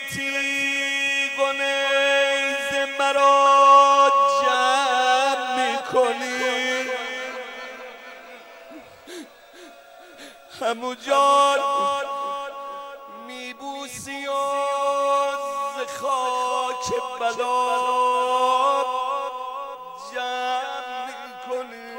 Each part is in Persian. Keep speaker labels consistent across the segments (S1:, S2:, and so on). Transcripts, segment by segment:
S1: تیغ و نیز مرا جمع میکنی، همو جان میبوسی و ز خاک بلا جمع میکنی.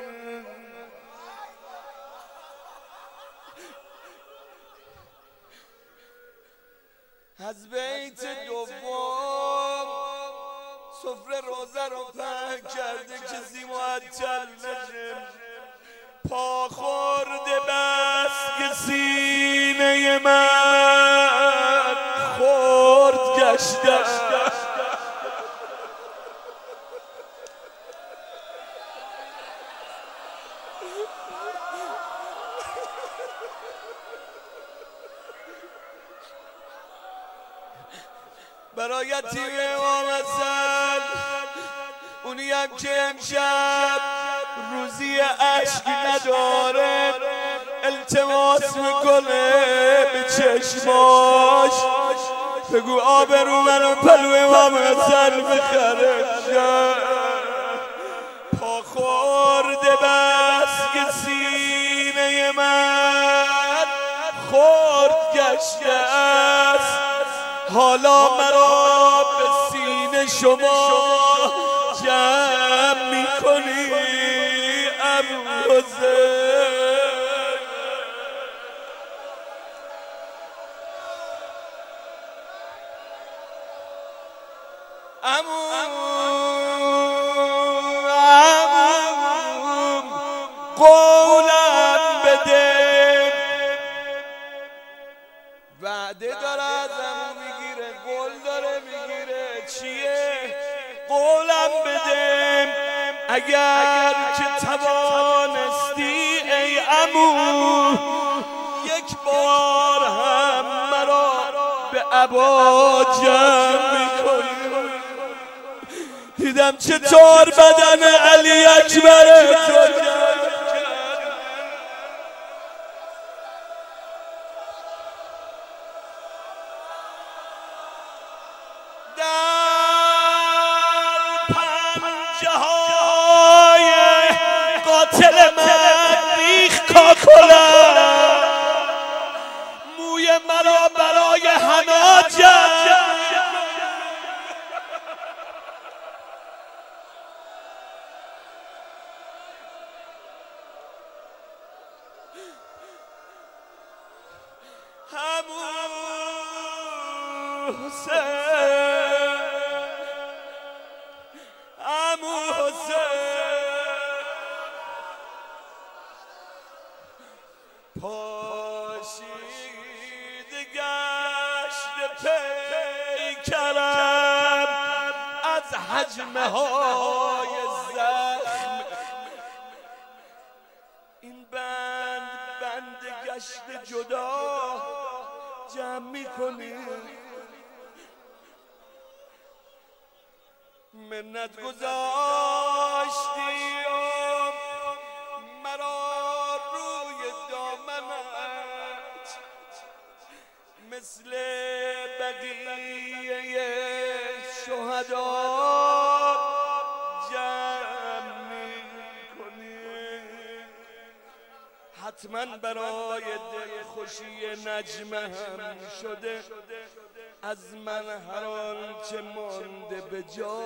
S1: از بیت دوم سفره روزه رو پهن کرده کسی معطل نشه، پا خورده بس که سینه من خورد گشته، برای تیم امام حسن، اونی هم که امشب روزی عشق نداره التماس میکنه به چشماش بگو آبرو منو پلو امام حسن بخره. پا خورده بس که سینه من خورد گشته است، حالا مرا به سینه شما جمع میکنی ابو حسین. قولم بده، وعده داره ازم میگیره، قول داره میگیره، چیه؟ قولم بده اگر که توانستی ای عمو یک بار هم مرا به عبا جمع میکنی. دیدم چطور بدن علی اکبر تو قاتل من ریخ کاکلم، موی مرا برای حنا جمع، عمو حسین، عمو حسین. پاشید گشت پیکرم از حجمه های زخم، این بند گشت جدا جمع میکنی. منت گذاشتی و مرا روی دامنت مثل بقیه شهدا جمع میکنی. حتما برای دلخوشی نجمه هم شده از من هر آنچه مانده به جا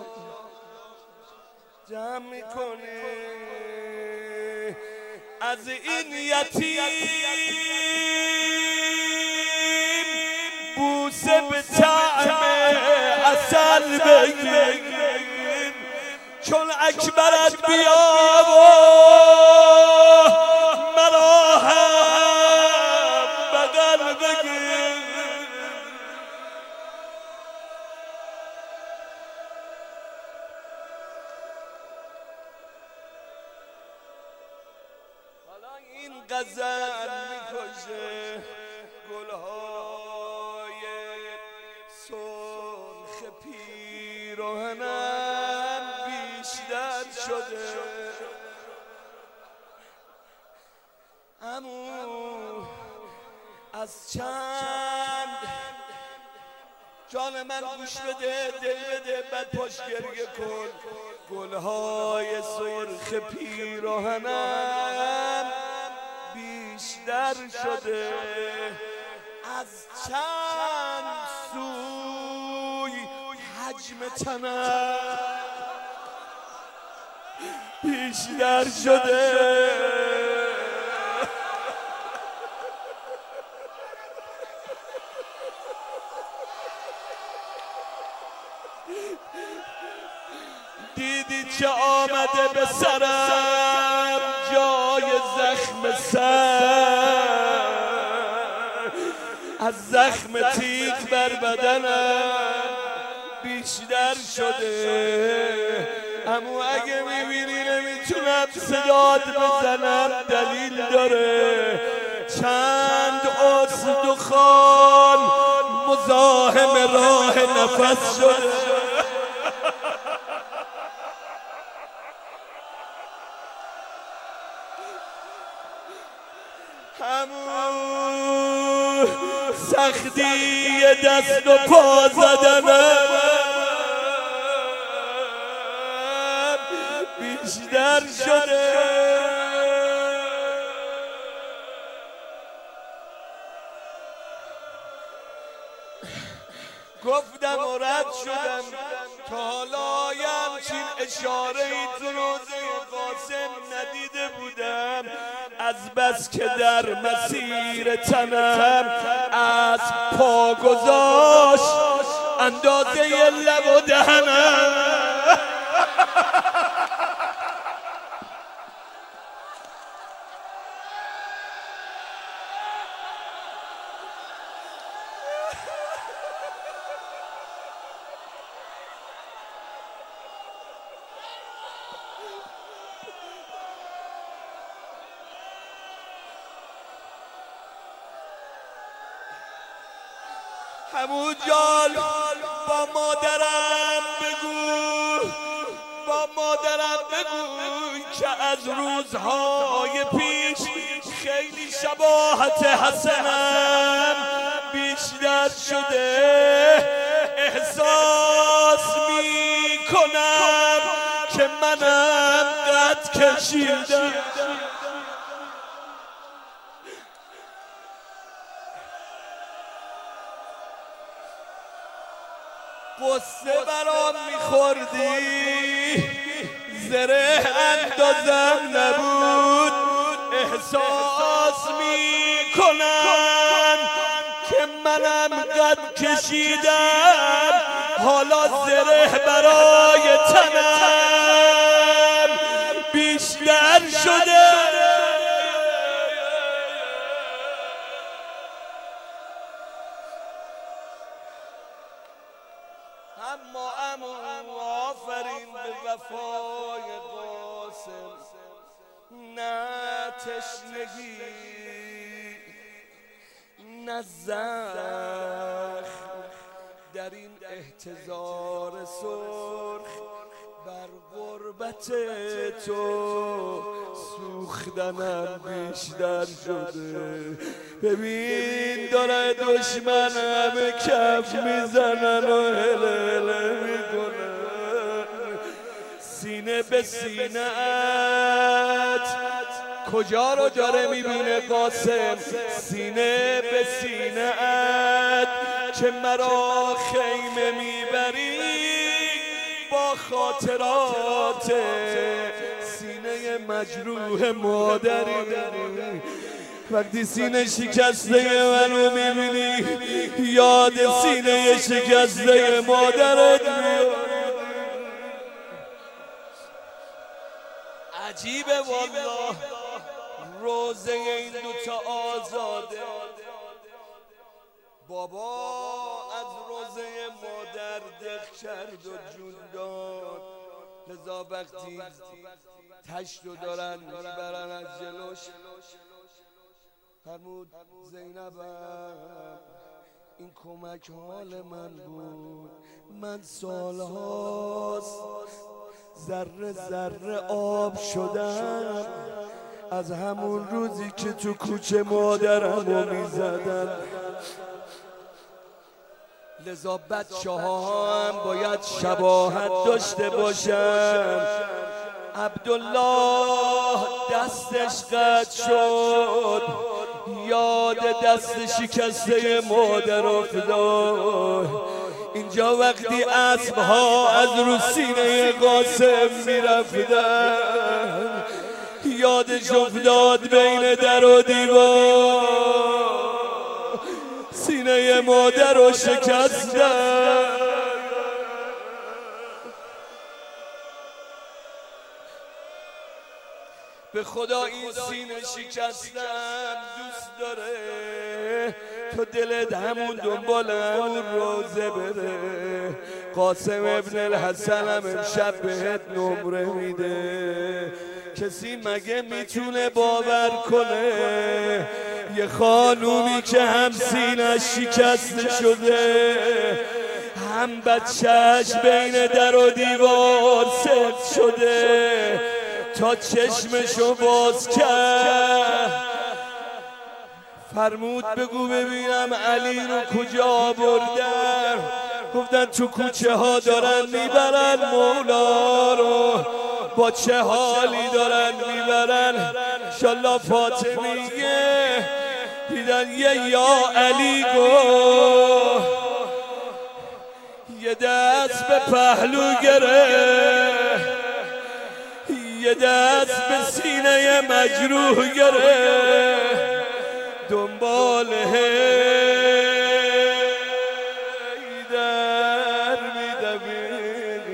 S1: جمع میکنی. از این یتیم بوسه به طعم عسل بگیر، چون اکبرت بیا و مرا هم بغل بگیر. حالا این غزل میکشه گلهای سرخ پیراهنم بیشتر شده، عمو از چند جان من گوش بده، دل بده، بعد پاش گریه کن. گلهای سرخ پیراهنم بیشتر شده، از چند سوی حجم تنم بیشتر شده. دیدی چه آمده به سرم جای زخم سر، از زخم تیغ بر بدنم بیشتر شده. اما اگه میبینی نمیتونم صدات بزنم دلیل داره، چند استخوان مزاحم راه نفس شده. همون سختی دست و پا زدنم بیشتر شده. گفتم و رد شدم تا حالا همچین اشاره ای تو روزه قاسم ندیده بودم، از بس که در مسیر تنم از پا گذاشت اندازه لب و دهنم. همون جال با مادرم بگو، با مادرم بگو که از روزهای پیش خیلی شباهت حسنم بیشتر شده. احساس میکنم که منم قد کشیدم. قصه برام میخوردی، زره اندازم نبود. احساس میکنم که منم قد کشیدم، حالا زره برای تنم بیشتر شده. اما آفرین به وفای قاسم، نه تشنگی نه زخم در این احتضار سرخ، بر غربت تو سوختنم بیشتر شده. ببین داره دشمنم کف میزنن و هله میکنن. سینه به سینه ات کجا رو داره میبینه قاسم؟ سینه به سینه ات که مرا خیمه میبری با خاطرات سینه مجروح مادری. وقتی سینه شکسته منو میبینی یاد سینه شکسته مادرت میاد. عجیبه والله روزه این دوتا آزاده. بابا از روزه مادر دق کرد و جون داد، لذا وقتی تشتو دارن میبرن از جلوش، فرمود زینبم این کمک حال من بود، من سالهاست ذره ذره آب شدم از همون روزی که تو کوچه مادرمو میزدن. لذا بچه ها هم باید شباهت داشته باشن. عبدالله دستش قطع شد، یاد دست شکسته مادر افتاد. اینجا وقتی اسبها از رو سینه قاسم میرفتن، یادش افتاد بین در و دیوار سینه مادر رو شکستن. به خدا این سینه شکستن دوست داره تو دلت همون دنبال همون روزه بره. قاسم ابن الحسن هم امشب بهت نمره میده. کسی مگه میتونه باور کنه یه خانومی که هم سینه شکسته شده هم بچهش بین در و دیوار سفت شده تا چشمشو باز کرد فرمود بگو ببینم علی رو کجا بردن؟ گفتن تو کوچه ها دارن میبرن مولا رو. با چه حالی دارن میبرن؟ انشالله فاطمیه دیدن یه یا علی گفت، یه دست به پهلو گرفت، یه دست به سینه مجروح گرفت، دنبال حیدر میدوید.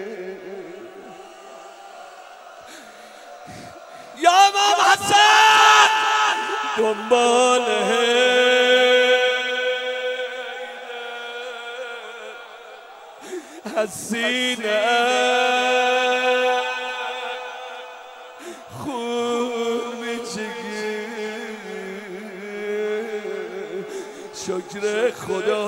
S1: یا امام حسن دنبال حیدر از سینه شکر خدا.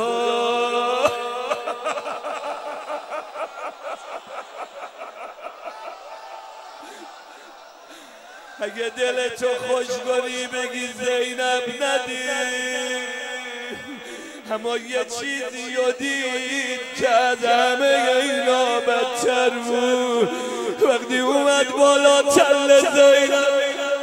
S1: اگه دلتو خوش کنی بگی زینب ندید، اما یه چیزی رو دید که از همه اینا بدتر بود. وقتی اومد بالا تل زینب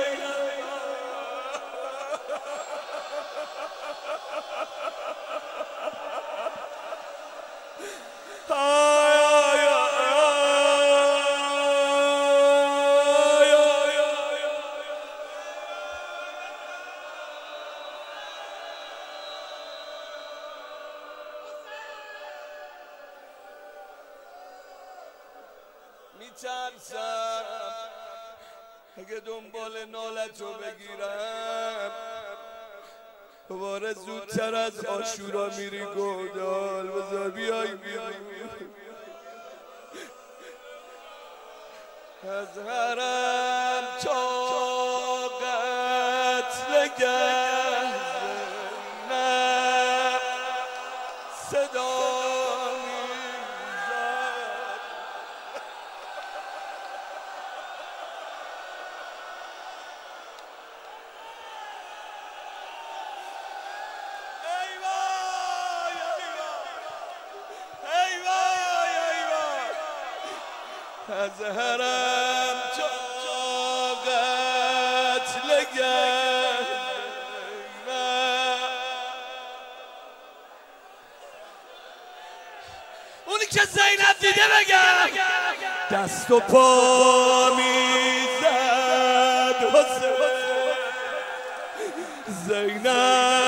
S1: میترسم اگه دنبال نالتو بگیرم دوباره زودتر از عاشورا میری گودال. بذار بیای از حرم تا قتل گردنم صدا از حرم تا قتل گردنم. اونی که زینب دیده بگم دست و پا میزد حسین زینب